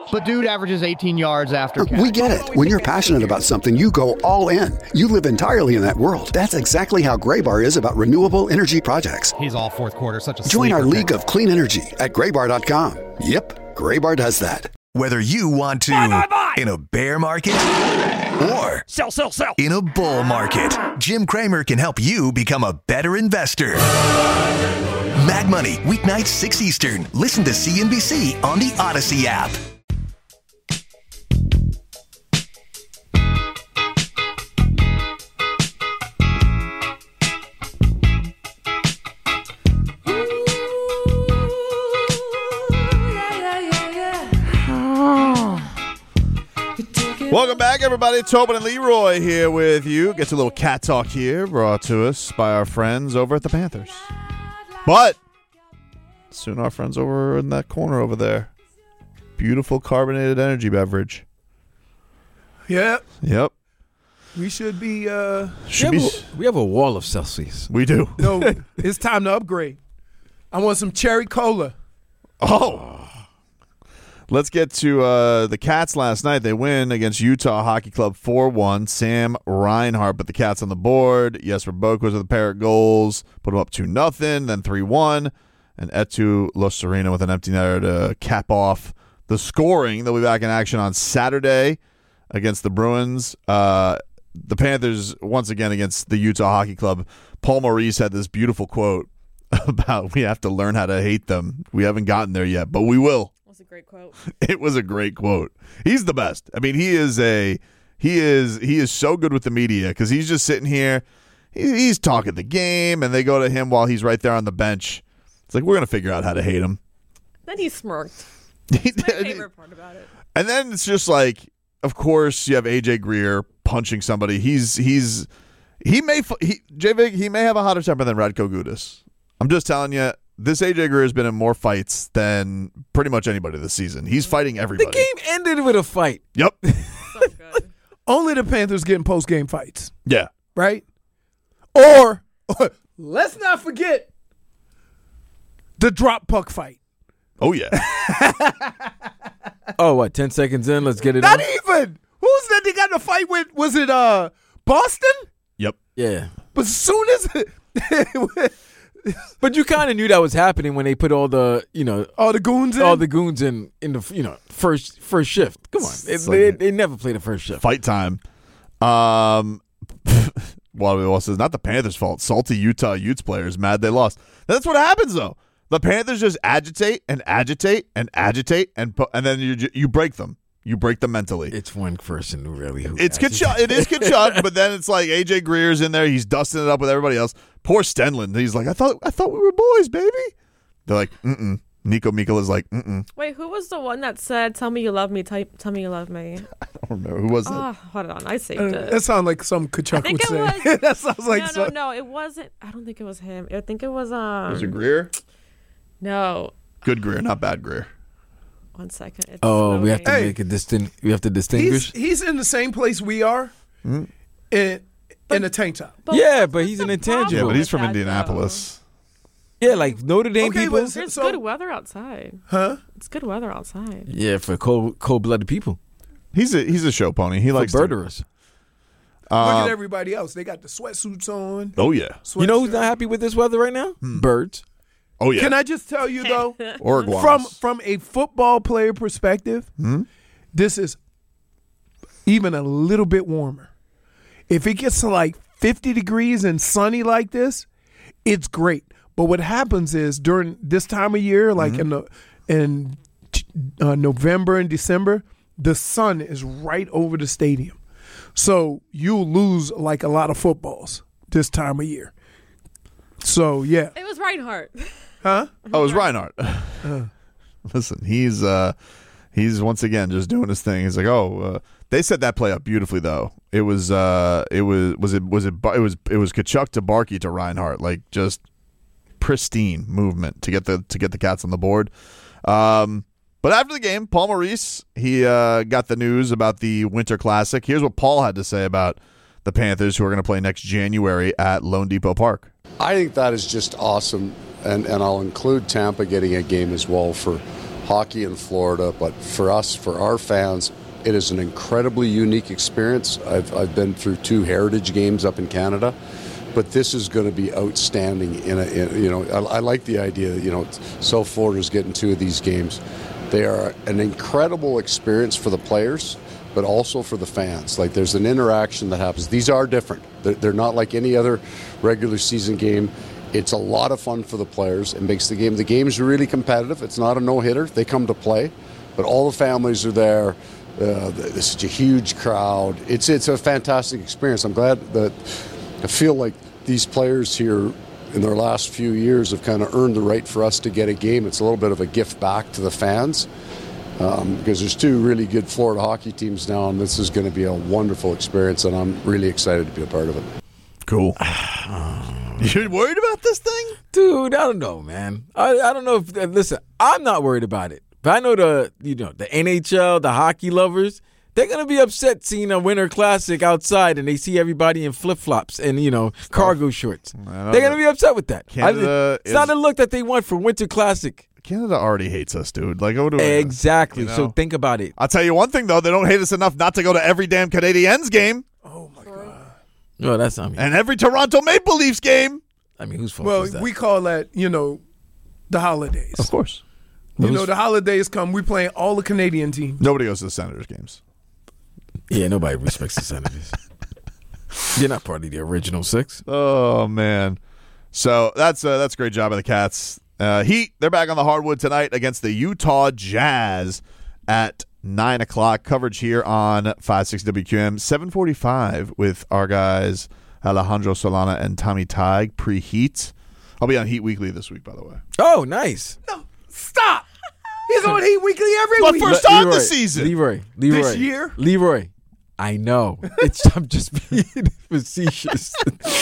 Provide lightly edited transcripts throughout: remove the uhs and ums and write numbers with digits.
But dude averages 18 yards after catch. We get it. When you're passionate about something, you go all in. You live entirely in that world. That's exactly how Graybar is about renewable energy projects. He's all fourth quarter, such a Join our sleeper league of clean energy at graybar.com. Yep, Graybar does that. Whether you want to in a bear market or sell in a bull market, Jim Cramer can help you become a better investor. Mad Money, weeknights 6 Eastern. Listen to CNBC on the Odyssey app. Welcome back, everybody. Tobin and Leroy here with you. Gets a little cat talk here, brought to us by our friends over at the Panthers. But soon our friends over in that corner over there. Beautiful carbonated energy beverage. Yep. We should be. We have a wall of Celsius. We do. No, it's time to upgrade. I want some cherry cola. Oh. Let's get to the Cats last night. They win against Utah Hockey Club 4-1. Sam Reinhart put the Cats on the board. Jesper Boak was with the pair of goals. Put them up 2-0, then 3-1. And Eetu Loserina with an empty netter to cap off the scoring. They'll be back in action on Saturday against the Bruins. The Panthers, once again, against the Utah Hockey Club. Paul Maurice had this beautiful quote about we have to learn how to hate them. We haven't gotten there yet, but we will. A great quote. It was a great quote. He's the best. I mean, he is so good with the media because he's just sitting here. He's talking the game, and they go to him while he's right there on the bench. It's like, we're going to figure out how to hate him. Then he smirked. That's my favorite part about it. And then it's just like, of course, you have AJ Greer punching somebody. He may have a hotter temper than Radko Gudas. I'm just telling you. This AJ Greer has been in more fights than pretty much anybody this season. He's fighting everybody. The game ended with a fight. Yep. So good. Only the Panthers getting post-game fights. Yeah. Right? Or let's not forget the drop puck fight. Oh, yeah. Oh, what, 10 seconds in? Let's get it Not on? even. Who's that they got in a fight with? Was it Boston? Yep. Yeah. But as soon as But you kind of knew that was happening when they put all the goons in the first shift. Come on, they never play the first shift. Fight time. Well, it's not the Panthers' fault. Salty Utah Utes players mad they lost. That's what happens though. The Panthers just agitate, and then you break them. You break them mentally. It's one person who it's Kachuk. It is Kachuk, but then it's like AJ Greer's in there. He's dusting it up with everybody else. Poor Stenlund. He's like, I thought we were boys, baby. They're like, mm-mm. Nico Mikola's like, mm-mm. Wait, who was the one that said, "Tell me you love me, tell me you love me"? I don't remember. Who was that? Hold on, I saved it. That sounds like some Kachuk would say. Was, that sounds like no, it wasn't. I don't think it was him. I think it was Was it Greer? No. Good Greer, not bad Greer. 1 second. We have to make a we have to distinguish. He's in the same place we are, in a tank top. But he's an intangible. Yeah, but he's from Indianapolis. Yeah, like Notre Dame people. There's good weather outside. Huh? It's good weather outside. Yeah, for cold-blooded people. He's a show pony. He likes murderers. Look at everybody else. They got the sweatsuits on. Oh yeah. You know who's not happy with this weather right now? Birds. Oh yeah. Can I just tell you though, or iguanas. from a football player perspective, this is even a little bit warmer. If it gets to like 50 degrees and sunny like this, it's great. But what happens is during this time of year, like in November and December, the sun is right over the stadium, so you'll lose like a lot of footballs this time of year. So yeah, it was Reinhardt. Huh? Oh, it was Reinhardt. Listen, he's once again just doing his thing. He's like, they set that play up beautifully though. It was Kachuk to Barkey to Reinhardt, like just pristine movement to get the Cats on the board. But after the game, Paul Maurice, he got the news about the Winter Classic. Here's what Paul had to say about the Panthers, who are going to play next January at Lone Depot Park. I think that is just awesome, and I'll include Tampa getting a game as well for hockey in Florida, but for us, for our fans, it is an incredibly unique experience. I've been through 2 Heritage games up in Canada, but this is going to be outstanding. I like the idea that, South Florida's getting 2 of these games. They are an incredible experience for the players, but also for the fans. Like, there's an interaction that happens. These are different. They're not like any other regular season game. It's a lot of fun for the players. It makes the game's really competitive. It's not a no-hitter. They come to play, but all the families are there. There's such a huge crowd. It's a fantastic experience. I'm glad that I feel like these players here in their last few years have kind of earned the right for us to get a game. It's a little bit of a gift back to the fans. Because there's 2 really good Florida hockey teams now, and this is going to be a wonderful experience, and I'm really excited to be a part of it. Cool. You worried about this thing? Dude, I don't know, man. I don't know if listen, I'm not worried about it. But I know the NHL, the hockey lovers, they're going to be upset seeing a Winter Classic outside and they see everybody in flip-flops and, cargo shorts. They're going to be upset with that. It's not a look that they want for Winter Classic. Canada already hates us, dude. Like, what do we, exactly. So think about it. I'll tell you one thing, though. They don't hate us enough not to go to every damn Canadiens game. Oh, my God. No, that's not me. And every Toronto Maple Leafs game. I mean, whose fault is that? Well, we call that, the holidays. Of course. The holidays come, we playing all the Canadian teams. Nobody goes to the Senators games. Yeah, nobody respects the Senators. You're not part of the original 6. Oh, man. So that's a great job by the Cats. Heat, they're back on the hardwood tonight against the Utah Jazz at 9 o'clock. Coverage here on 560 WQM. 7:45 with our guys Alejandro Solana and Tommy Tighe pre-Heat. I'll be on Heat Weekly this week, by the way. Oh, nice. No, stop. He's on Heat Weekly every week. But first time this season. Leroy. This year? Leroy. I know. I'm just being facetious.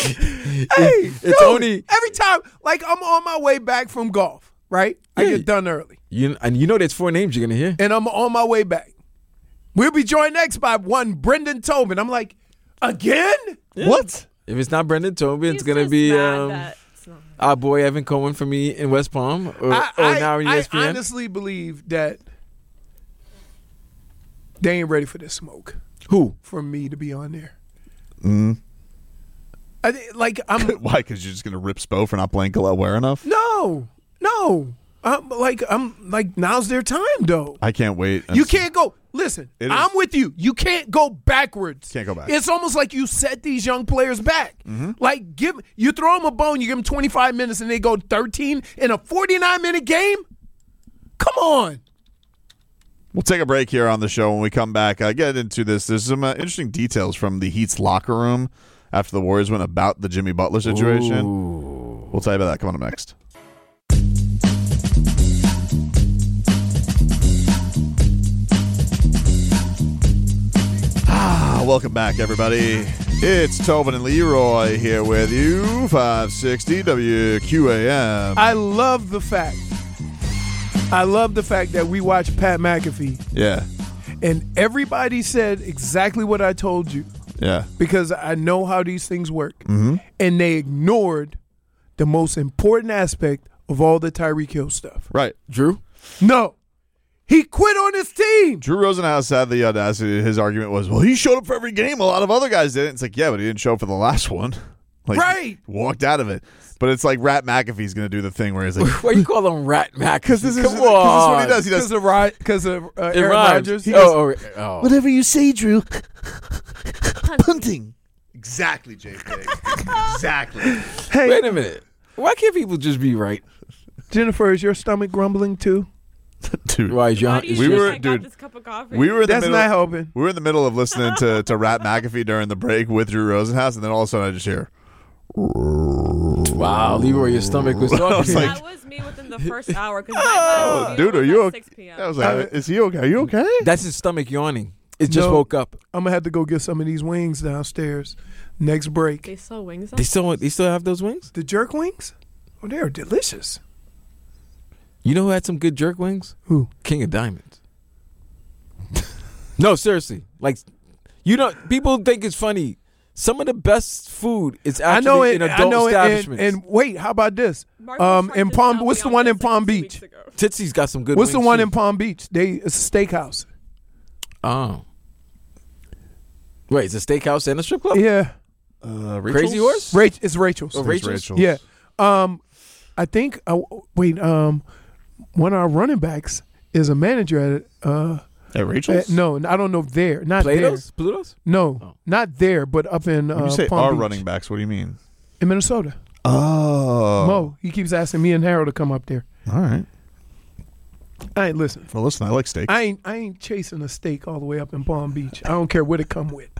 It's only every time, like, I'm on my way back from golf, right? I get done early. And there's 4 names you're going to hear. And I'm on my way back. We'll be joined next by one Brendan Tobin. I'm like, again? Yeah. What? If it's not Brendan Tobin, it's going to be our boy Evan Cohen for me in West Palm or now in ESPN. I honestly believe that they ain't ready for this smoke. Who? For me to be on there. Mm. I'm Why? Because you're just going to rip Spo for not playing Galel well enough? No. I'm like, now's their time, though. I can't wait. You can't go. Listen, I'm with you. You can't go backwards. Can't go back. It's almost like you set these young players back. Mm-hmm. Like, you throw them a bone, you give them 25 minutes, and they go 13 in a 49-minute game? Come on. We'll take a break here on the show. When we come back, get into this. There's some interesting details from the Heat's locker room after the Warriors went about the Jimmy Butler situation. Ooh. We'll tell you about that coming up next. Welcome back, everybody. It's Tobin and Leroy here with you, 560 WQAM. I love the fact that we watched Pat McAfee. Yeah. And everybody said exactly what I told you. Yeah. Because I know how these things work. Mm-hmm. And they ignored the most important aspect of all the Tyreek Hill stuff. Right. Drew? No. He quit on his team. Drew Rosenhaus had the audacity. His argument was, well, he showed up for every game. A lot of other guys didn't. It's like, yeah, but he didn't show up for the last one. Like, right. Walked out of it. But it's like Rat McAfee's going to do the thing where he's like, why you call him Rat McAfee? Because this is what he does. He does because of Aaron Rodgers. Oh. Whatever you say, Drew. Punting. Exactly, JP. Exactly. Hey, wait a minute. Why can't people just be right? Jennifer, is your stomach grumbling too? Dude, why is your, we were this cup of coffee? We were in the That's middle, not helping. We were in the middle of listening to Rat McAfee during the break with Drew Rosenhaus, and then all of a sudden I just hear, wow, Leroy, your stomach was talking. That was me within the first hour. Dude, are you okay? 6 p.m. I was like, is he okay? Are you okay? That's his stomach yawning. It just woke up. I'm gonna have to go get some of these wings downstairs. Next break. They sell wings. They still have those wings? The jerk wings? Oh, they're delicious. You know who had some good jerk wings? Who? King of Diamonds. No, seriously. Like, people think it's funny some of the best food is actually in adult establishments. And wait, how about this? Marcus tried In this Palm, out what's the on one in this, like, Palm 2 Beach? weeks ago. Tootsie's got some good. What's the wings, one too. in Palm Beach? It's a steakhouse. Oh, wait, it's a steakhouse and a strip club. Yeah, Crazy Horse. It's Rachel's. Oh, Rachel's? Yeah. I think. One of our running backs is a manager At Rachel's? no, I don't know there. Not Plato's? there. Pluto's? No, not there, but up in When you say Palm our Beach. running backs, what do you mean? In Minnesota. Oh. Mo, he keeps asking me and Harold to come up there. All right. I ain't listen. Well, listen, I like steak. I ain't chasing a steak all the way up in Palm Beach. I don't care what it come with.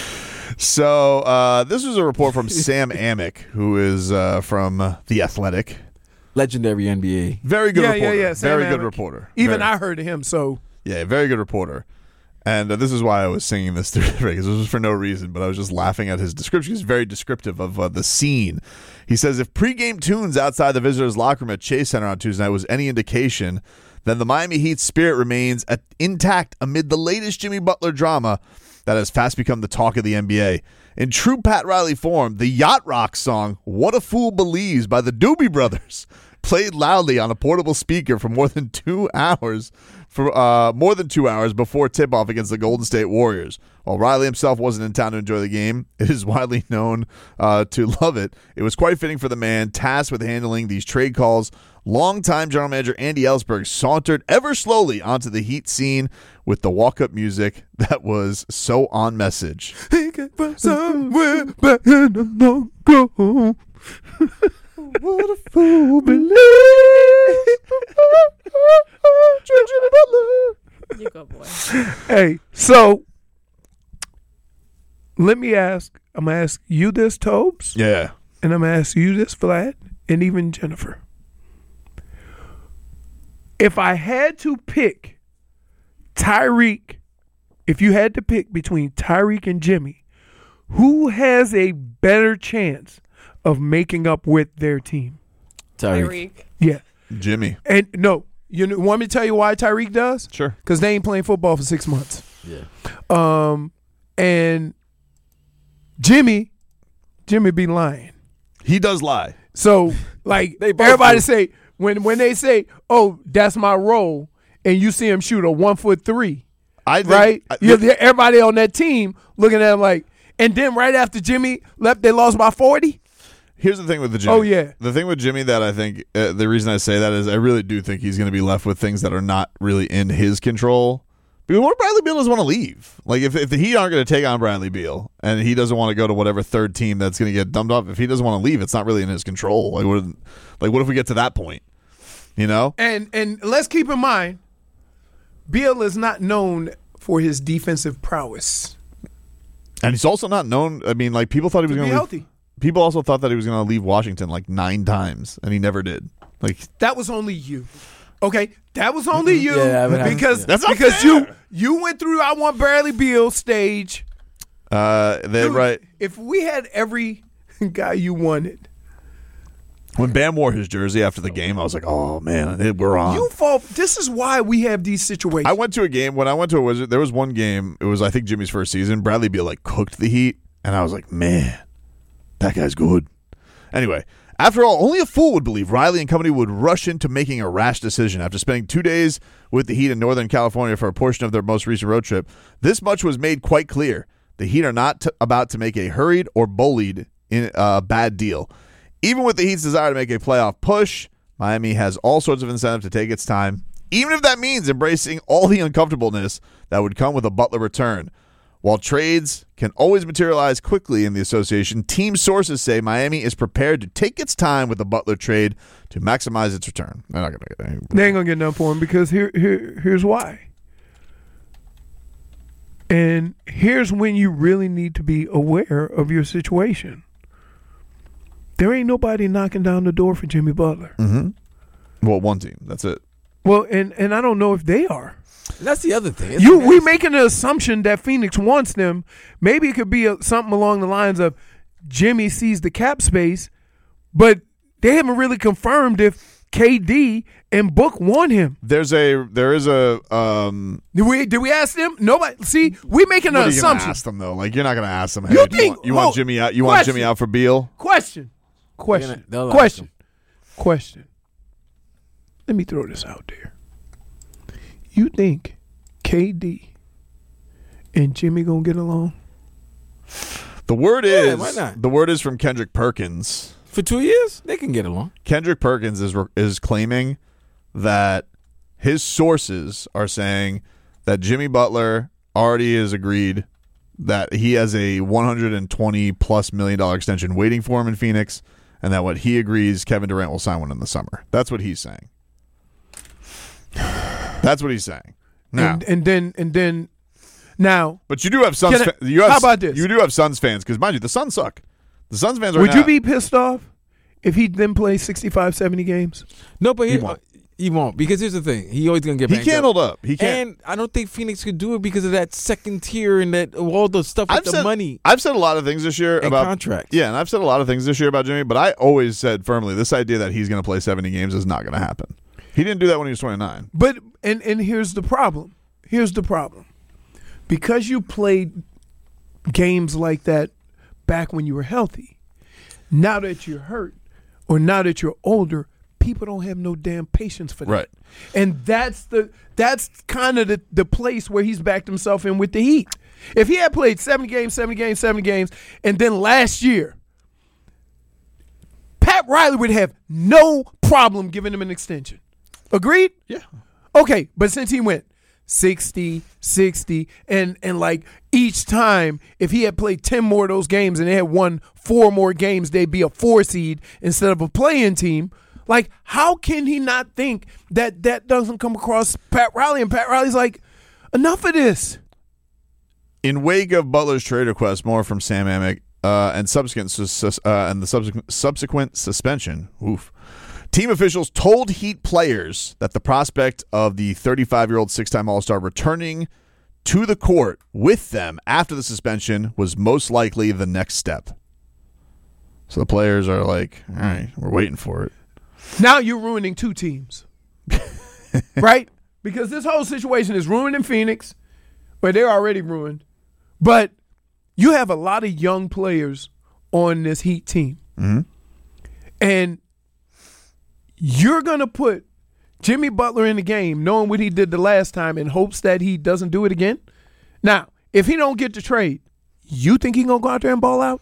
So this was a report from Sam Amick, who is from The Athletic. Legendary NBA. Very good reporter. Yeah. Sam Very good Amick. reporter. Even Very- I heard of him, so Yeah, very good reporter. And this is why I was singing this through because this was for no reason, but I was just laughing at his description. He's very descriptive of the scene. He says, if pregame tunes outside the visitors' locker room at Chase Center on Tuesday night was any indication, then the Miami Heat's spirit remains intact amid the latest Jimmy Butler drama that has fast become the talk of the NBA. In true Pat Riley form, the yacht rock song "What a Fool Believes" by the Doobie Brothers played loudly on a portable speaker for more than 2 hours before tip-off against the Golden State Warriors. While Riley himself wasn't in town to enjoy the game, it is widely known to love it. It was quite fitting for the man tasked with handling these trade calls. Longtime general manager Andy Ellsberg sauntered ever slowly onto the Heat scene with the walk-up music that was so on message. somewhere back in the long ago. What a fool believes. You go, boy. Hey, so let me ask. I'm gonna ask you this, Tobes, Yeah. and I'm gonna ask you this, Vlad, and even Jennifer. If I had to pick Tyreek, if you had to pick between Tyreek and Jimmy, who has a better chance of making up with their team? Tyreek. Yeah. Jimmy. And no, want me to tell you why Tyreek does? Sure. Because they ain't playing football for 6 months. Yeah. And Jimmy be lying. He does lie. So like They both everybody do. say when they say, "Oh, that's my role," and you see him shoot a 1'3", I think, right? Everybody on that team looking at him like, and then right after Jimmy left, they lost by 40. Here's the thing with the Jimmy. Oh, yeah. The thing with Jimmy that I think, the reason I say that is I really do think he's going to be left with things that are not really in his control. Because what if Bradley Beal doesn't want to leave? Like, if the Heat aren't going to take on Bradley Beal and he doesn't want to go to whatever third team that's going to get dumped off, if he doesn't want to leave, it's not really in his control. What if we get to that point? You know? And let's keep in mind, Beal is not known for his defensive prowess. And he's also not known. I mean, like, people thought he was To going be to healthy. leave. People also thought that he was going to leave Washington like 9 times, and he never did. Like, That was only you. Okay, that was only you Yeah, but because That's not because fair. you went through I want Bradley Beal stage. Dude, right. If we had every guy you wanted, When Bam wore his jersey after the game, I was like, oh, man, we're on. you fall. This is why we have these situations. I went to a game. When I went to a Wizard, there was one game. It was, I think, Jimmy's first season. Bradley Beal, like, cooked the Heat. And I was like, man, that guy's good. Anyway, after all, only a fool would believe Riley and company would rush into making a rash decision. After spending 2 days with the Heat in Northern California for a portion of their most recent road trip, this much was made quite clear. The Heat are not about to make a hurried or bullied in a bad deal. Even with the Heat's desire to make a playoff push, Miami has all sorts of incentive to take its time, even if that means embracing all the uncomfortableness that would come with a Butler return. While trades can always materialize quickly in the association, team sources say Miami is prepared to take its time with the Butler trade to maximize its return. They're not going to get any. They ain't gonna get none for him because here's why. And here's when you really need to be aware of your situation. There ain't nobody knocking down the door for Jimmy Butler. Well, one team. That's it. Well, and I don't know if they are. And that's the other thing. We making an assumption that Phoenix wants them. Maybe it could be something along the lines of Jimmy sees the cap space, but they haven't really confirmed if KD and Book want him. There is a Did we ask them? Nobody. See, we making an what are you gonna assumption. ask them though? Like you're not gonna ask them. Hey, You do think- you want hold- Jimmy out? You want question. Jimmy out for Beal? Question. They'll ask him. Question. Let me throw this out there. You think KD and Jimmy gonna get along? The word Yeah, is why not? the word is from Kendrick Perkins. For 2 years, they can get along. Kendrick Perkins is claiming that his sources are saying that Jimmy Butler already has agreed that he has a $120+ million extension waiting for him in Phoenix, and that what he agrees Kevin Durant will sign one in the summer. That's what he's saying. That's what he's saying. Now, And then now, but you do have Suns. Can I- You have, how about this? You do have Suns fans because, mind you, the Suns suck. The Suns fans are. would you be pissed off if he then plays 65, 70 games? No, but won't. he won't because here's the thing: he always gonna get. He banged can't up. hold up. He can't. And I don't think Phoenix could do it because of that second tier and that all the stuff with the money I've said a lot of things this year and about contracts. Yeah, and I've said a lot of things this year about Jimmy, but I always said firmly this idea that he's going to play 70 games is not going to happen. He didn't do that when he was 29. But and here's the problem. Here's the problem. Because you played games like that back when you were healthy, now that you're hurt or now that you're older, people don't have no damn patience for that. Right. And that's kind of the place where he's backed himself in with the Heat. If he had played 70 games, and then last year, Pat Riley would have no problem giving him an extension. Agreed? Yeah. Okay, but since he went 60, and like each time, if he had played 10 more of those games and they had won 4 more games, they'd be a 4 seed instead of a play-in team. Like, how can he not think that doesn't come across Pat Riley? And Pat Riley's like, enough of this. In wake of Butler's trade request, more from Sam Amick and the subsequent suspension. Oof. Team officials told Heat players that the prospect of the 35-year-old six-time All-Star returning to the court with them after the suspension was most likely the next step. So the players are like, all right, we're waiting for it. Now you're ruining 2 teams. Right? Because this whole situation is ruining Phoenix, where they're already ruined. But you have a lot of young players on this Heat team. Mm-hmm. And you're going to put Jimmy Butler in the game knowing what he did the last time in hopes that he doesn't do it again. Now, if he don't get the trade, you think he going to go out there and ball out?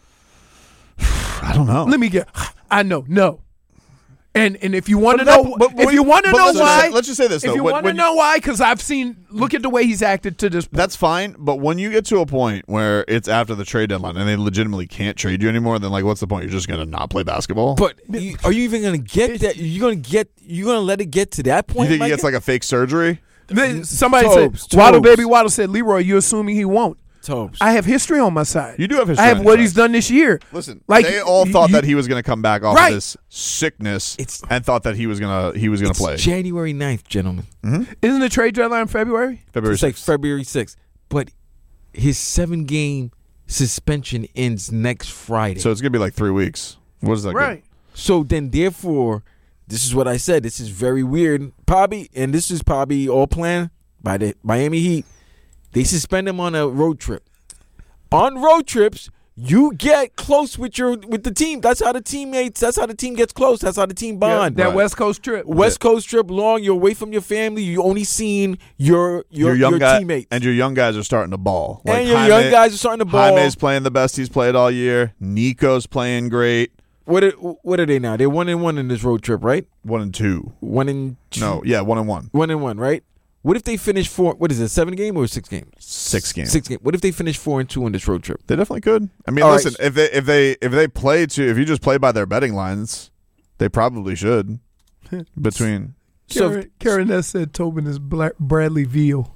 I don't know. Let me get – I know. No. And if you want to But know, that- but if you want to but know let's just why, say- let's just say this, If though. you When- want to when know why, because I've seen, look at the way he's acted to this point. That's fine, but when you get to a point where it's after the trade deadline and they legitimately can't trade you anymore, then like, what's the point? You're just going to not play basketball? But are you even going to get that? You're going to let it get to that You point? think he Micah? gets like a fake surgery? Somebody Tobes, said, Waddle Tobes. Baby Waddle said, Leroy, you assuming he won't. Tobes. I have history on my side. You do have history I on have your what side. he's done this year. Listen, Like, they all thought you- that he was going to come back off Right. of this sickness It's- and thought that he was going to play. January 9th, gentlemen. Isn't the trade deadline February? February It's like 6th. February 6th. But his 7-game suspension ends next Friday. So it's going to be like 3 weeks. What is that? Right. So then, therefore, this is what I said. This is very weird. Probably, and this is probably all planned by the Miami Heat. They suspend him on a road trip. On road trips, you get close with the team. That's how the teammates. That's how the team gets close. That's how the team bond. That Right. West Coast trip. West Coast trip long. You're away from your family. You only seeing your young guy, teammates. and your young guys are starting to ball. And your young guys are starting to ball. Jaime's playing the best he's played all year. Nico's playing great. What are they now? They're 1-1 in this road trip, right? 1-2. 1-2. No, yeah, 1-1. 1-1, right? What if they finish 4? What is it? 7 game or 6 game? 6 games. 6 game. What if they finish 4-2 in this road trip? They definitely could. I mean, All listen, right. if they play to, if you just play by their betting lines, they probably should. Between So Karen Ness said Tobin is Bradley Veal.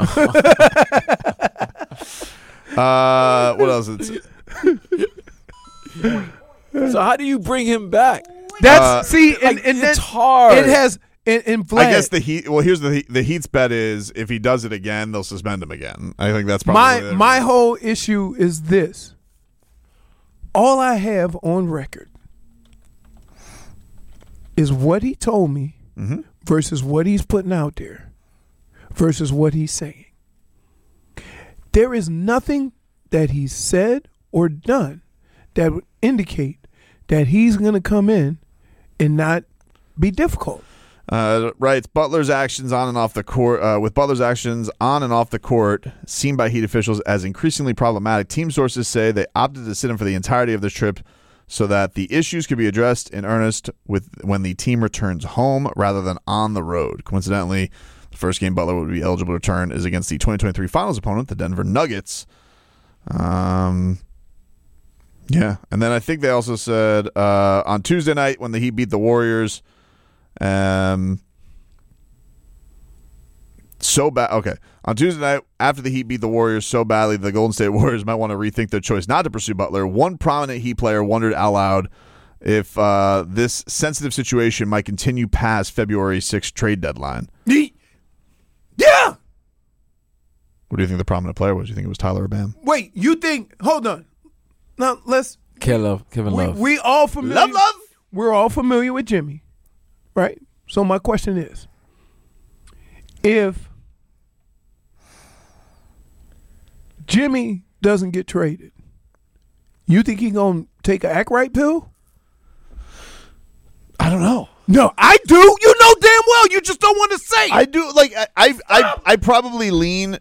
what else? so how do you bring him back? That's see, and it's then hard. It has in Vlad. I guess the Heat. Well, here's the Heat's bet is if he does it again, they'll suspend him again. I think that's probably my whole issue is this. All I have on record is what he told me versus what he's putting out there versus what he's saying. There is nothing that he's said or done that would indicate that he's going to come in and not be difficult. Writes Butler's actions on and off the court. With Butler's actions on and off the court seen by Heat officials as increasingly problematic, team sources say they opted to sit him for the entirety of this trip so that the issues could be addressed in earnest when the team returns home rather than on the road. Coincidentally, the first game Butler would be eligible to return is against the 2023 Finals opponent, the Denver Nuggets. Yeah, and then I think they also said on Tuesday night when the Heat beat the Warriors. So bad. Okay, on Tuesday night after the Heat beat the Warriors so badly, the Golden State Warriors might want to rethink their choice not to pursue Butler. One prominent Heat player wondered out loud if this sensitive situation might continue past February 6th trade deadline. Yeah. What do you think the prominent player was? Do you think it was Tyler or Bam? Wait, you think? Hold on. Now let's. Kevin Love. We all familiar. Love. We're all familiar with Jimmy, right? So my question is, if Jimmy doesn't get traded, you think he's gonna take an act right pill? I don't know. No, I do. You know damn well. You just don't want to say. I do. Like I probably lean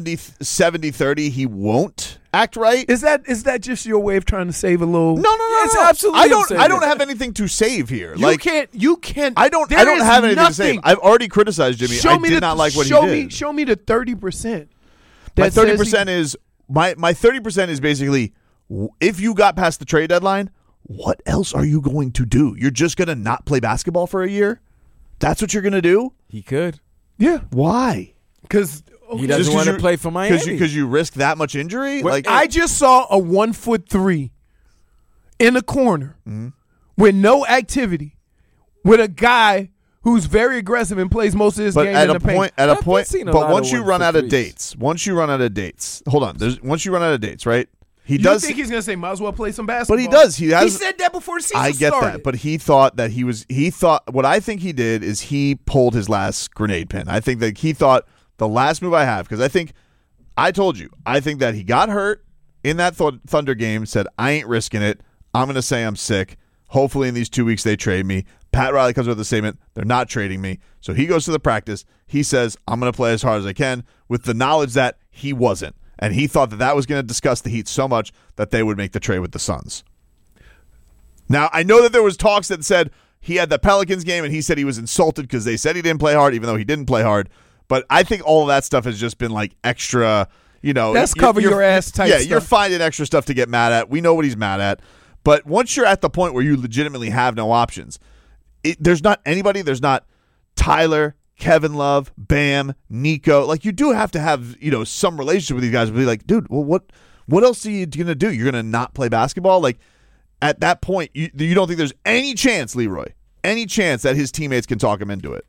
70-30. He won't act right. Is that just your way of trying to save a little? No. It's absolutely I don't have anything to save here. You can't. I don't have anything to save. I've already criticized Jimmy. I did not like what he did. Show me the 30%. My 30% is my 30% is basically if you got past the trade deadline, what else are you going to do? You're just going to not play basketball for a year? That's what you're going to do? He could. Yeah. Why? Because he doesn't want to play for Miami. Because you risk that much injury? Well, I just saw a 1'3" in the corner with no activity with a guy who's very aggressive and plays most of his game in the paint. But once you run out of dates, hold on. Once you run out of dates, right? He does think he's going to say, might as well play some basketball. But he does. He said that before the season started. I get that. But he thought what I think he did is he pulled his last grenade pin. I think that he thought the last move I have, because I think that he got hurt in that Thunder game, said, I ain't risking it. I'm going to say I'm sick. Hopefully in these 2 weeks they trade me. Pat Riley comes with the statement, they're not trading me. So he goes to the practice. He says, I'm going to play as hard as I can with the knowledge that he wasn't. And he thought that was going to disgust the Heat so much that they would make the trade with the Suns. Now, I know that there was talks that said he had the Pelicans game and he said he was insulted because they said he didn't play hard, even though he didn't play hard. But I think all of that stuff has just been like extra, That's cover your ass type stuff. Yeah, you're finding extra stuff to get mad at. We know what he's mad at. But once you're at the point where you legitimately have no options, there's not anybody, there's not Tyler, Kevin Love, Bam, Nico. Like, you do have to have, some relationship with these guys. Be like, dude, well, what else are you going to do? You're going to not play basketball? Like, at that point, you don't think there's any chance, Leroy, any chance that his teammates can talk him into it?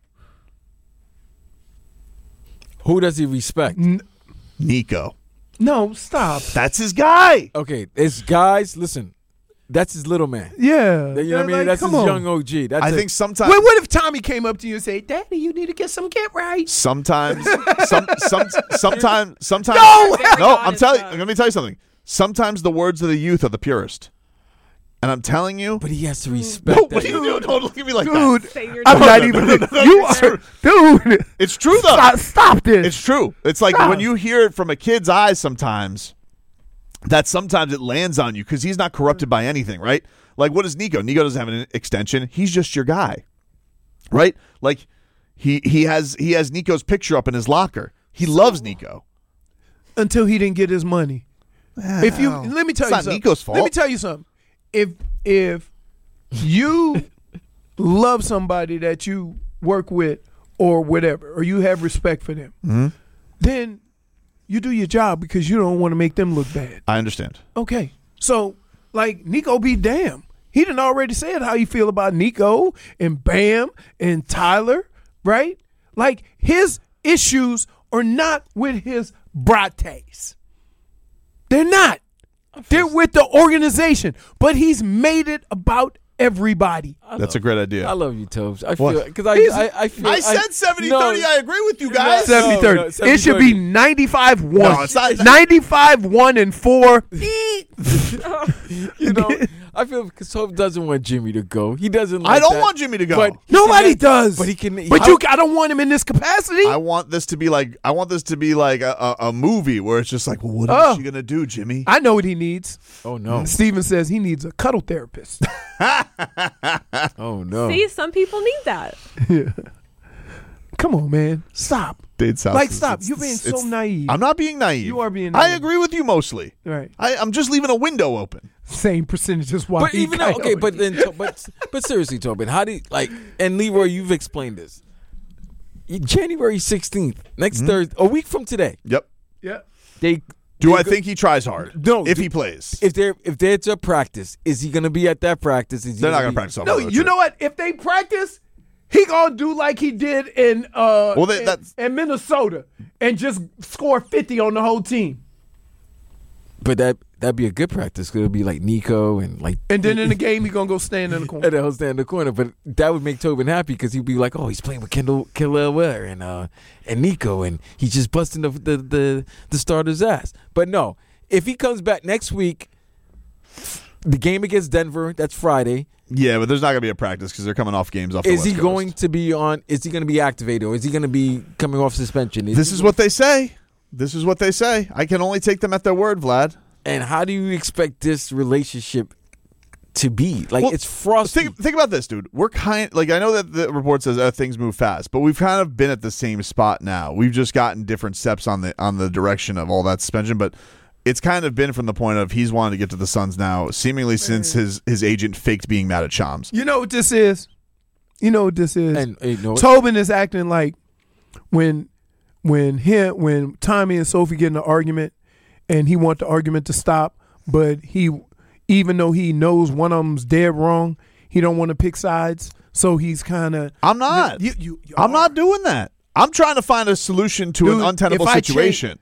Who does he respect? Nico. No, stop. That's his guy. Okay, it's guys, listen. That's his little man. Yeah. You know what I mean? That's his young OG. I think sometimes. What if Tommy came up to you and said, Daddy, you need to get right? Sometimes. Sometimes. No! I'm telling you. Let me tell you something. Sometimes the words of the youth are the purest. And I'm telling you. But he has to respect that. What are you doing? Don't look at me like dude, that. I'm not even. You are. Dude. It's true, though. Stop this. It's true. It's like when you hear it from a kid's eyes sometimes. That sometimes it lands on you because he's not corrupted by anything, right? Like, what is Nico? Nico doesn't have an extension. He's just your guy, right? Like, he has Nico's picture up in his locker. He loves Nico until he didn't get his money. Let me tell you something. It's not Nico's fault. Let me tell you something. If you love somebody that you work with or whatever, or you have respect for them, then you do your job because you don't want to make them look bad. I understand. Okay. So, like, Nico be damned. He done already said how you feel about Nico and Bam and Tyler, right? Like, his issues are not with his brates. They're not. They're with the organization. But he's made it about everybody. That's a great idea. I love you, Tobes. I What? feel because I feel. I said 70-30. No. I agree with you guys. 70-30. It should be 95-1. No, it's not. 95-1-4. You know, I feel because Tobes doesn't want Jimmy to go. He doesn't. Like I don't that. want Jimmy to go. But he Nobody can- does. But he can. But I don't want him in this capacity. I want this to be like a movie where it's just like, well, what Oh. is she gonna do, Jimmy? I know what he needs. Oh no. Steven says he needs a cuddle therapist. Oh no. See, some people need that. Come on, man. Stop. Date's house. Like, stop. You're being so naive. I'm not being naive. You are being I naive. agree with you mostly. Right. I'm just leaving a window open. Same percentage as why. But even though, okay, but then, but seriously, Tobin, how do you, like? And Leroy, you've explained this. January 16th, next Thursday, a week from today, Yep. yeah. they Do they I go- think he tries hard? No. If he plays, if they're to practice, is he going to be at that practice? Is he they're not gonna be- practice. No, you know what? If they practice, he gonna do like he did in that's- in Minnesota and just score 50 on the whole team. But that'd be a good practice. 'Cause it'll be like Nico and like. And then in the game, he gonna go stand in the corner. And he'll stand in the corner, but that would make Tobin happy because he'd be like, "Oh, he's playing with Killel Ware and Nico, and he's just busting the starter's ass." But no, if he comes back next week, the game against Denver, that's Friday. Yeah, but there's not gonna be a practice because they're coming off games off. Is the he West going Coast. to be on? Is he going to be activated, or is he going to be coming off suspension? This is what they say. This is what they say. I can only take them at their word, Vlad. And how do you expect this relationship to be? Like, Well, it's frosty. Think about this, dude. We're kind like, I know that the report says things move fast, but we've kind of been at the same spot now. We've just gotten different steps on the direction of all that suspension, but it's kind of been from the point of he's wanted to get to the Suns now, seemingly since his agent faked being mad at Shams. You know what this is? You know what this is? and you know, Tobin is acting like when Tommy and Sophie get in an argument and he want the argument to stop, but even though he knows one of them's dead wrong, he don't want to pick sides. So he's kind of. I'm not. I'm not doing that. I'm trying to find a solution to an Dude, untenable if I situation.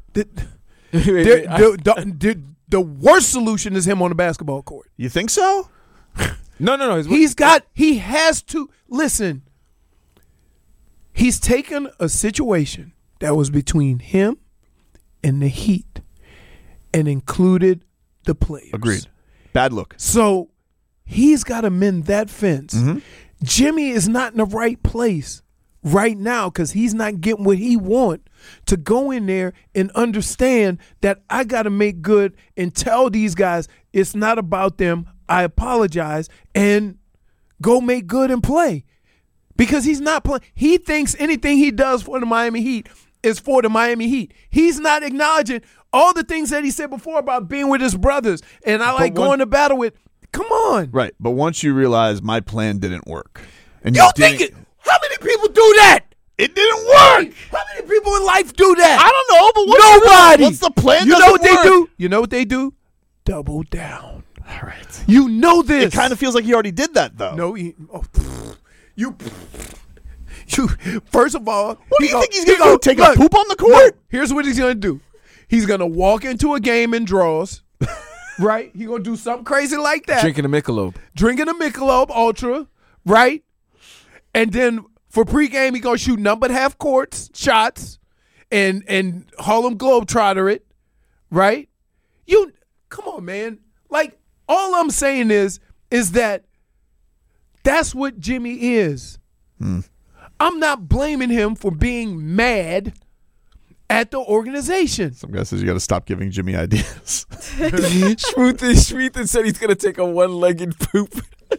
The worst solution is him on the basketball court. You think so? no. He has to listen. He's taken a situation that was between him and the Heat and included the players. Agreed. Bad look. So he's got to mend that fence. Mm-hmm. Jimmy is not in the right place right now because he's not getting what he want to go in there and understand that I got to make good and tell these guys it's not about them. I apologize and go make good and play. Because he's not playing. He thinks anything he does for the Miami Heat is for the Miami Heat. He's not acknowledging all the things that he said before about being with his brothers. And I like going to battle with. Come on. Right. But once you realize my plan didn't work. And You you think didn't- it? How many people do that? It didn't work. How many people in life do that? I don't know, but what's Nobody. What's the plan? You know Doesn't what they work. do? You know what they do? Double down. All right. You know this. It kind of feels like he already did that, though. No, you. First of all, What do you think he's gonna go take a poop on the court? Look, here's what he's gonna do. He's gonna walk into a game in draws, right? He's gonna do something crazy like that. drinking a Michelob. Drinking a Michelob Ultra, right? And then for pregame, he gonna shoot numbered half courts shots, and Harlem Globetrotter it, right? You come on, man. Like all I'm saying is that that's what Jimmy is. I'm not blaming him for being mad at the organization. Some guy says you got to stop giving Jimmy ideas. Schmuthen said he's going to take a one-legged poop.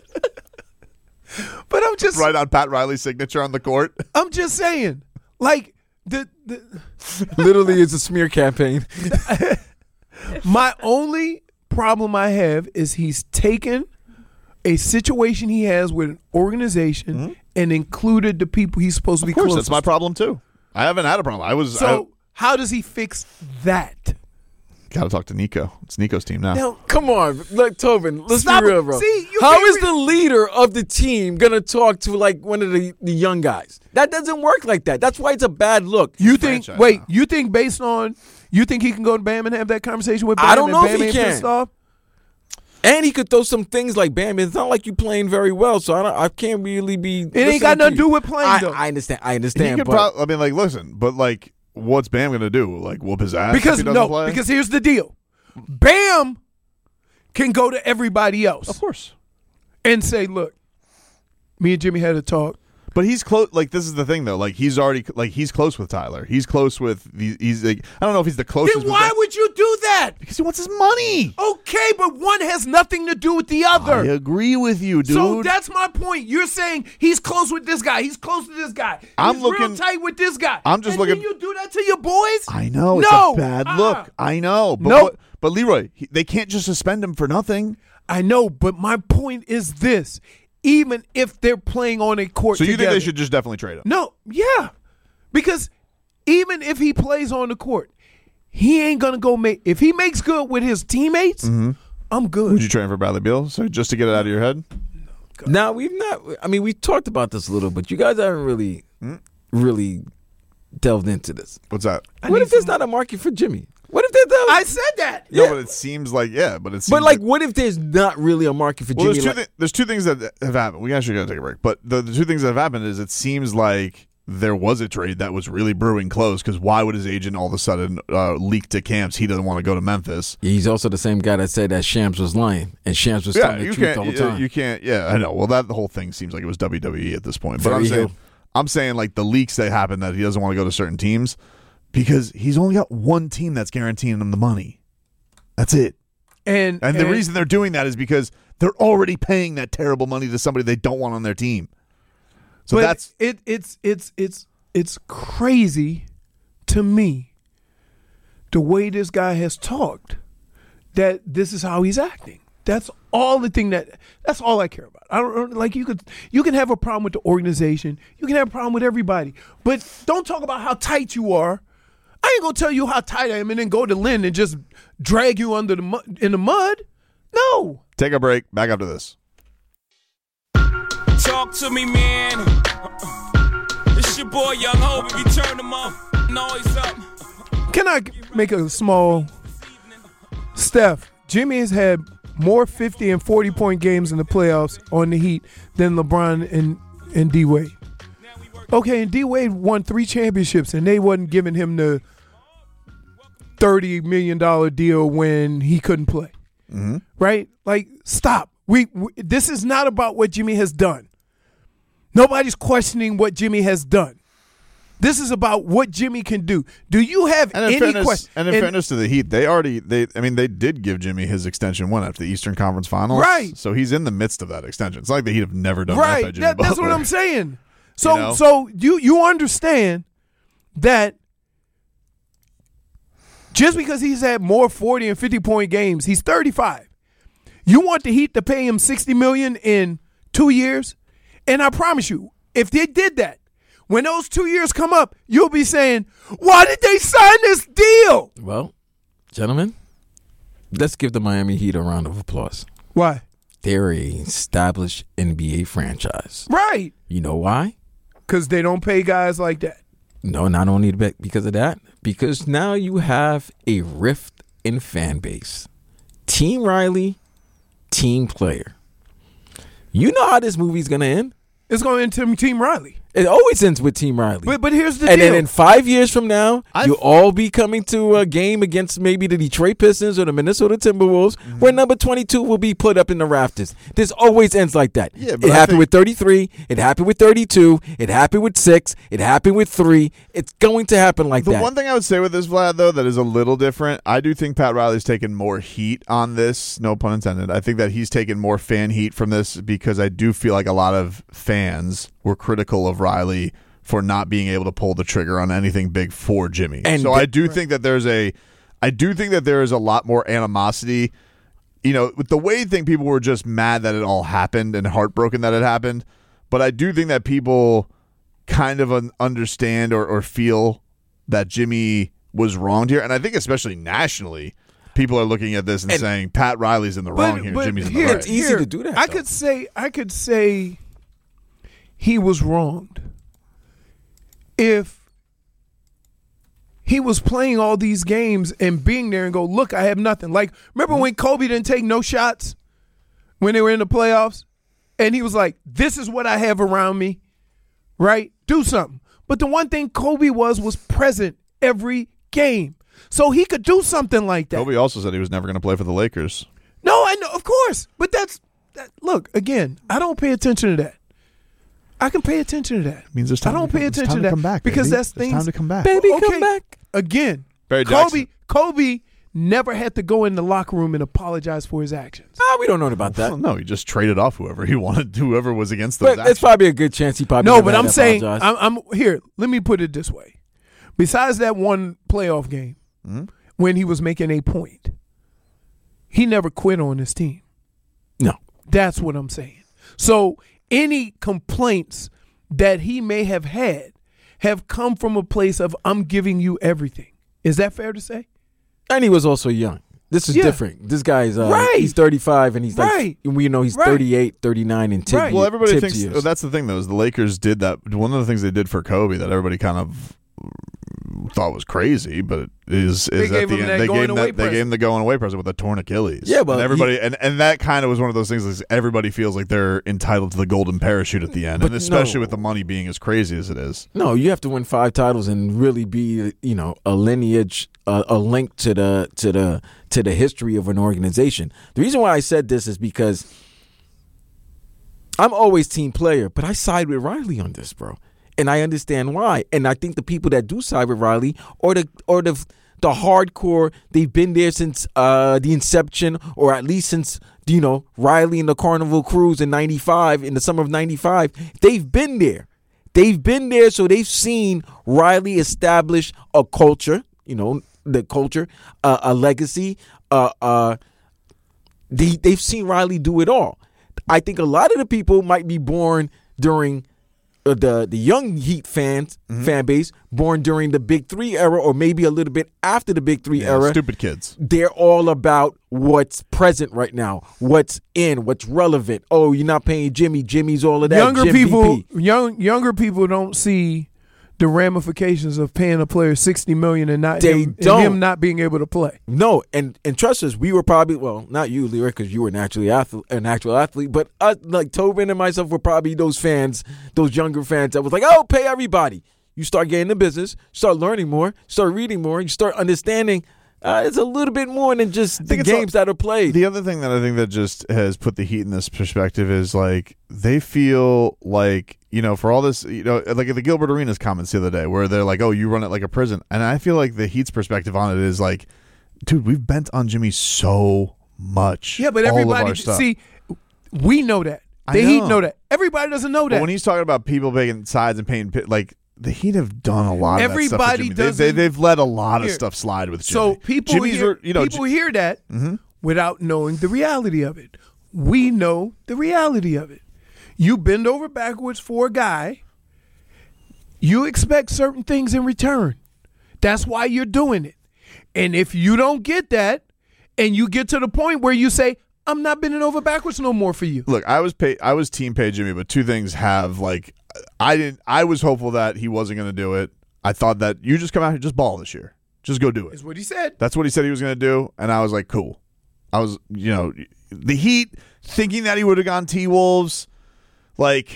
But I'm just Right on Pat Riley's signature on the court. I'm just saying, like the Literally, it's a smear campaign. my only problem I have is he's taken a situation he has with an organization and included the people he's supposed to be Of course, close that's my problem too. I haven't had a problem. So how does he fix that? Got to talk to Nico. It's Nico's team now. Now, Come on, look, Tobin. Let's Stop be real, it. bro. See, you How can't is the leader of the team gonna talk to like one of the young guys? That doesn't work like that. That's why it's a bad look. you think? franchise Wait, now. you think based on you think he can go to Bam and have that conversation with Bam? I don't and know Bam if he ain't can. pissed off? And he could throw some things like Bam. It's not like you playing very well, so I can't really be. It ain't got nothing to do with playing, though. I understand. He could listen, but like, what's Bam going to do? Like, whoop his ass? Because if he doesn't play? Because here's the deal. Bam can go to everybody else. Of course. And say, look, me and Jimmy had a talk. But he's close. Like, this is the thing, though. Like, he's already he's close with Tyler. He's close with he's like, I don't know if he's the closest. Then why would you do that? Because he wants his money. Okay, but one has nothing to do with the other. I agree with you, dude. So that's my point. You're saying he's close with this guy. He's close to this guy. He's real tight with this guy. I'm just looking. Then you do that to your boys? I know. No. It's a bad look. I know. But, No. but Leroy, they can't just suspend him for nothing. I know, but my point is this. Even if they're playing on a court So you together, think they should just definitely trade him? No, yeah. Because even if he plays on the court, he ain't going to go make – if he makes good with his teammates, I'm good. Would you trade him for Bradley Beal? So just to get it out of your head? Now, we've not – I mean, we talked about this a little, but you guys haven't really delved into this. What's that? What if there's not a market for Jimmy? What if there's I said that. No, but it seems like, But like, what if there's not really a market for Jimmy? There's two things that have happened. We actually got to take a break. But the two things that have happened is it seems like there was a trade that was really brewing close, because why would his agent all of a sudden leak to camps he doesn't want to go to Memphis? He's also the same guy that said that Shams was lying, and Shams was telling the truth the whole time. You can't, I know. Well, that the whole thing seems like it was WWE at this point. But Very I'm saying like the leaks that happened that he doesn't want to go to certain teams, because he's only got one team that's guaranteeing him the money. That's it. And the reason they're doing that is because they're already paying that terrible money to somebody they don't want on their team. So that's it's crazy to me the way this guy has talked, that this is how he's acting. That's all that's all I care about. I don't like you can have a problem with the organization, you can have a problem with everybody, but don't talk about how tight you are. I ain't gonna tell you how tight I am and then go to Lynn and just drag you under the in the mud. No. Take a break. Back after this. Talk to me, man. It's your boy Young Hope. You turn them up. Noise up. Can I make a small Steph? Jimmy has had more 50 and 40-point games in the playoffs on the Heat than LeBron and D-Wade. Okay, and D-Wade won 3 championships, and they wasn't giving him the $30 million deal when he couldn't play. Mm-hmm. Right? Like, stop. This is not about what Jimmy has done. Nobody's questioning what Jimmy has done. This is about what Jimmy can do. Do you have any question? And in fairness to the Heat, they did give Jimmy his extension after the Eastern Conference Finals. Right. So he's in the midst of that extension. It's like the Heat have never done right. that by Jimmy Butler. That's what I'm saying. So you understand that just because he's had more 40 and 50-point games, he's 35. You want the Heat to pay him $60 million in 2 years? And I promise you, if they did that, when those 2 years come up, you'll be saying, why did they sign this deal? Well, gentlemen, let's give the Miami Heat a round of applause. Why? They're an established NBA franchise. Right. You know why? Because they don't pay guys like that. No, not only because of that, because now you have a rift in fan base. Team Riley, team player. You know how this movie's going to end? It's going to end Team Riley. It always ends with Team Riley. But here's the deal. deal. And then in 5 years from now, you'll all be coming to a game against maybe the Detroit Pistons or the Minnesota Timberwolves, where number 22 will be put up in the rafters. This always ends like that. Yeah, it happened with 33. It happened with 32. It happened with 6. It happened with 3. It's going to happen like that. The one thing I would say with this, Vlad, though, that is a little different, I do think Pat Riley's taken more heat on this. No pun intended. I think that he's taken more fan heat from this because I do feel like a lot of fans were critical of Riley for not being able to pull the trigger on anything big for Jimmy. And so I do think that there is a lot more animosity. You know, with the Wade thing, people were just mad that it all happened and heartbroken that it happened. But I do think that people kind of understand or feel that Jimmy was wronged here. And I think especially nationally, people are looking at this and saying Pat Riley's in the wrong here, Jimmy's in the right. It's easy to do that. I could say he was wronged if he was playing all these games and being there and go, look, I have nothing. Like, remember when Kobe didn't take no shots when they were in the playoffs, and he was like, this is what I have around me, right? Do something. But the one thing Kobe was present every game. So he could do something like that. Kobe also said he was never going to play for the Lakers. No, I know, of course. But look, again, I don't pay attention to that. I can pay attention to that. It means it's time. I don't pay attention to that come back, because baby. that's things. It's time to come back. Baby, Okay, come back. Again, Barry Jackson. Kobe never had to go in the locker room and apologize for his actions. We don't know about that. Well, no, he just traded off whoever he wanted, whoever was against those But actions. it's probably a good chance he probably No, never but had I'm to saying, apologize. I'm here. Let me put it this way. Besides that one playoff game when he was making a point, he never quit on his team. No. That's what I'm saying. So any complaints that he may have had have come from a place of I'm giving you everything. Is that fair to say? And he was also young. This is different. This guy's Right. he's 35 and he's like, Right. we know he's Right. 38, 39 and 10. Right. Well, everybody tipped thinks years. that's the thing, though, is the Lakers did that. One of the things they did for Kobe that everybody kind of thought was crazy, but it is They at gave the him end that they going gave away that they gave him the going away present with a torn Achilles. Yeah, well, and everybody and that kind of was one of those things. Is everybody feels like they're entitled to the golden parachute at the end, But and especially no. with the money being as crazy as it is. No, you have to win 5 titles and really be, a lineage, a link to the history of an organization. The reason why I said this is because I'm always team player, but I side with Riley on this, bro, and I understand why. And I think the people that do side with Riley or the hardcore, they've been there since the inception, or at least since Riley and the Carnival Cruise in '95, in the summer of '95. They've been there. They've been there, so they've seen Riley establish a culture, the culture, a legacy. They've seen Riley do it all. I think a lot of the people might be born during the young Heat fan base, born during the Big Three era, or maybe a little bit after the Big Three era. Stupid kids. They're all about what's present right now, what's in, what's relevant. Oh, you're not paying Jimmy. Jimmy's all of that. Younger Jim people, VP. younger people don't see the ramifications of paying a player $60 million and not They him, don't. and him not being able to play. No, and trust us, we were probably, well, not you, Leroy, because you were an actual athlete, but us, like Tobin and myself, were probably those fans, those younger fans that was like, oh, pay everybody. You start getting the business, start learning more, start reading more, you start understanding it's a little bit more than just the games that are played. The other thing that I think that just has put the Heat in this perspective is like they feel like, for all this, like the Gilbert Arenas comments the other day where they're like, oh, you run it like a prison. And I feel like the Heat's perspective on it is like, dude, we've bent on Jimmy so much. Yeah, but all of everybody, our stuff. see, we know that. The Heat know that. Everybody doesn't know that. But when he's talking about people paying sides and paying, like, the Heat have done a lot of that stuff Everybody with Jimmy. doesn't- They've let a lot of Here. stuff slide with Jimmy. So people Jimmy's hear, were- people hear that without knowing the reality of it. We know the reality of it. You bend over backwards for a guy. You expect certain things in return. That's why you're doing it. And if you don't get that, and you get to the point where you say, I'm not bending over backwards no more for you. Look, I was team pay Jimmy, but two things have like I was hopeful that he wasn't going to do it. I thought that you just come out here, just ball this year, just go do it. Is what he said. That's what he said he was going to do, and I was like, cool. I was, the Heat thinking that he would have gone T-Wolves, like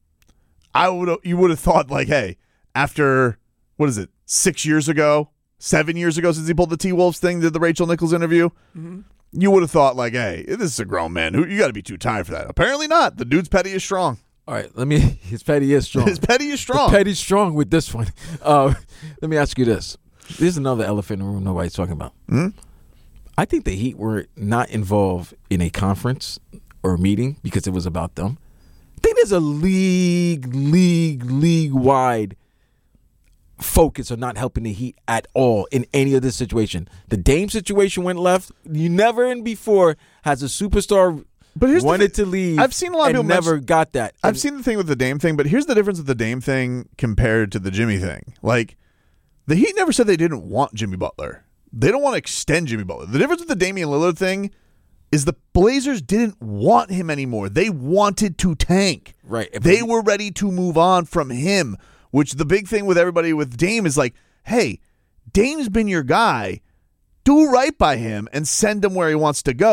you would have thought like, hey, after what is it, 7 years ago since he pulled the T-Wolves thing, did the Rachel Nichols interview. You would have thought like, hey, this is a grown man. You got to be too tired for that. Apparently not. The dude's petty is strong. All right, his petty is strong. His petty is strong. The petty's strong with this one. Let me ask you this. There's another elephant in the room nobody's talking about. I think the Heat were not involved in a conference or a meeting because it was about them. I think there's a league-wide focus on not helping the Heat at all in any of this situation. The Dame situation went left. You never and before has a superstar wanted to leave. I've seen a lot of people never got that. I've seen the thing with the Dame thing, but here's the difference with the Dame thing compared to the Jimmy thing. Like, the Heat never said they didn't want Jimmy Butler. They don't want to extend Jimmy Butler. The difference with the Damian Lillard thing is the Blazers didn't want him anymore. They wanted to tank. Right. They were ready to move on from him, which the big thing with everybody with Dame is like, hey, Dame's been your guy. Do right by him and send him where he wants to go.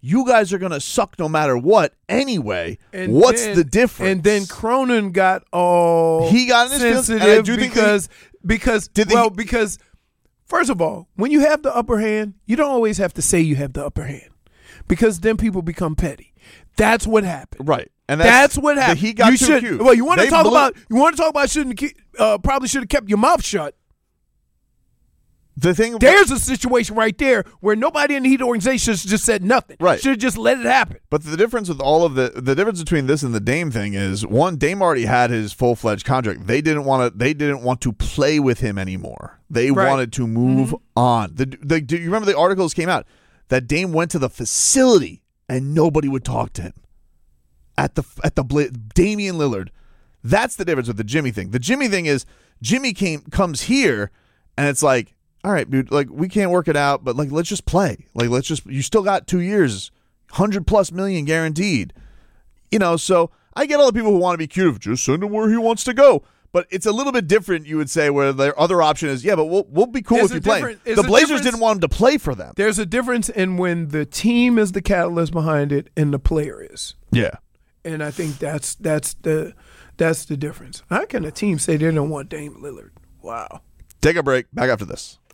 you guys are going to suck no matter what anyway. And What's then- the difference? And then Cronin got all He got in his feelings, and I sensitive do think because first of all, when you have the upper hand, you don't always have to say you have the upper hand, because then people become petty. That's what happened. Right. And that's what happened. He got you too should, cute. Well, you want to They talk blew- about probably should have kept your mouth shut. the thing. There's a situation right there where nobody in the Heat organization just said nothing. Right. Should have just let it happen. But the difference with all of the difference between this and the Dame thing is, one, Dame already had his full-fledged contract. They didn't want to play with him anymore. They Right. wanted to move on. Do you remember the articles came out that Dame went to the facility and nobody would talk to him at the Damian Lillard. That's the difference with the Jimmy thing. The Jimmy thing is Jimmy comes here and it's like, all right, dude, like, we can't work it out, but like, let's just play. Like, you still got 2 years, $100+ million guaranteed. So I get all the people who want to be cute of just send him where he wants to go. But it's a little bit different, you would say, where their other option is, yeah, but we'll be cool with you playing. The Blazers didn't want him to play for them. There's a difference in when the team is the catalyst behind it and the player is. Yeah. And I think that's the difference. How can a team say they don't want Dame Lillard? Wow. Take a break. Back after this.